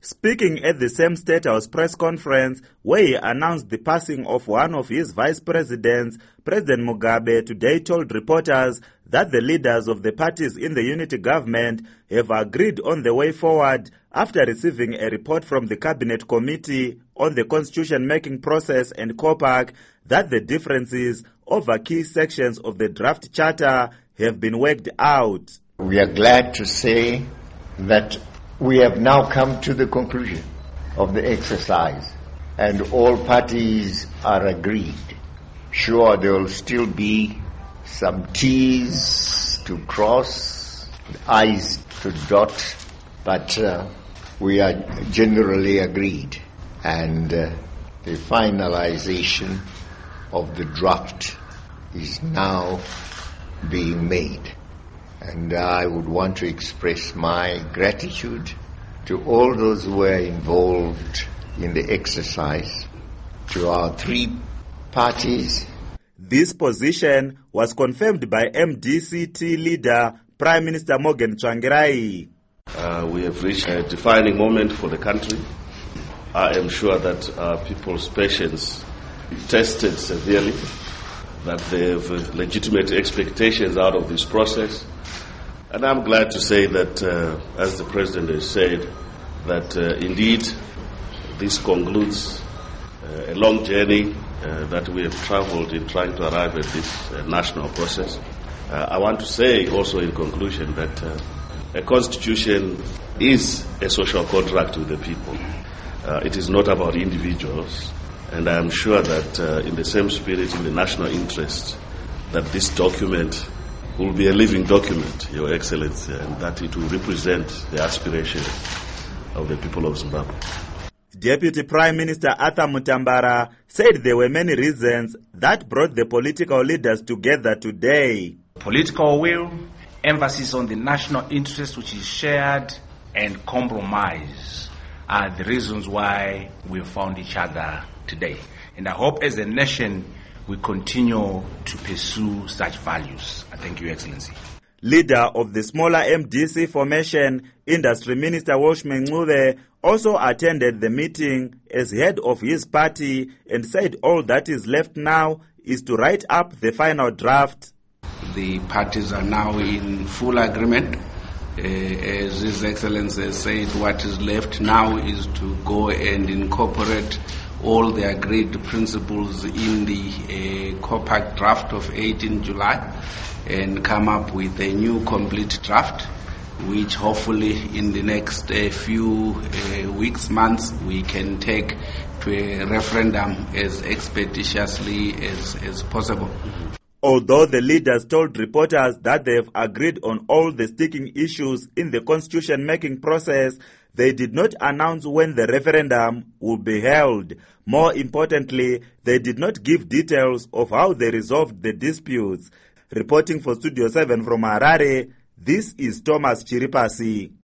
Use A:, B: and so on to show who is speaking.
A: Speaking at the same State House press conference where he announced the passing of one of his vice presidents, President Mugabe today told reporters that the leaders of the parties in the unity government have agreed on the way forward after receiving a report from the Cabinet Committee on the Constitution-making process and COPAC that the differences over key sections of the draft charter have been worked out.
B: We are glad to say that we have now come to the conclusion of the exercise and all parties are agreed. Sure, there will still be some T's to cross, I's to dot, but we are generally agreed. And the finalization of the draft is now being made. And I would want to express my gratitude to all those who were involved in the exercise, to our three parties.
A: This position was confirmed by MDC leader Prime Minister Morgan Tsvangirai.
C: We have reached a defining moment for the country. I am sure that people's patience tested severely, that they have legitimate expectations out of this process. And I'm glad to say that, as the President has said, that indeed this concludes a long journey that we have traveled in trying to arrive at this national process. I want to say also in conclusion that a constitution is a social contract with the people. It is not about individuals. And I am sure that in the same spirit, in the national interest, that this document will be a living document, Your Excellency, and that it will represent the aspirations of the people of Zimbabwe.
A: Deputy Prime Minister Arthur Mutambara said there were many reasons that brought the political leaders together today.
D: Political will, emphasis on the national interest which is shared, and compromise are the reasons why we found each other today. And I hope as a nation we continue to pursue such values. I thank you, Excellency.
A: Leader of the smaller MDC formation, Industry Minister Welshman Ncube, also attended the meeting as head of his party and said all that is left now is to write up the final draft.
E: The parties are now in full agreement. As His Excellency has said, what is left now is to go and incorporate all the agreed principles in the COPAC draft of 18 July and come up with a new complete draft, which hopefully in the next few weeks, months, we can take to a referendum as expeditiously as possible.
A: Although the leaders told reporters that they have agreed on all the sticking issues in the constitution-making process, they did not announce when the referendum would be held. More importantly, they did not give details of how they resolved the disputes. Reporting for Studio 7 from Harare, this is Thomas Chiripasi.